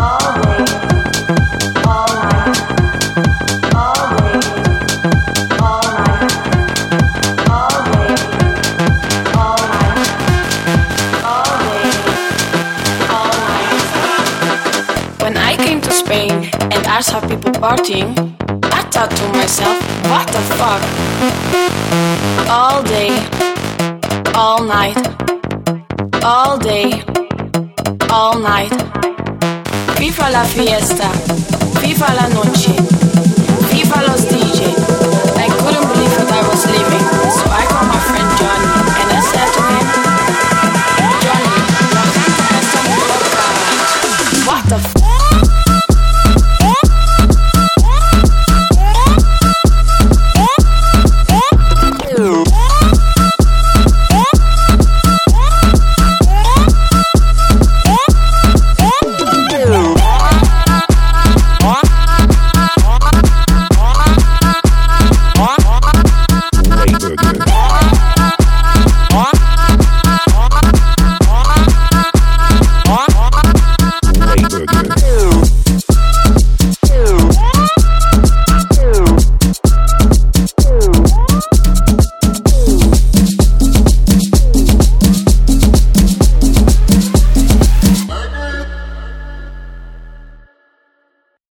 I saw people partying, I thought to myself, what the fuck? All day, all night, all day, all night. Viva la fiesta, viva la noche, viva los DJ. I couldn't believe that I was leaving, so I called my friend Johnny and I said to him, Johnny, la gente está muy loca. What the fuck?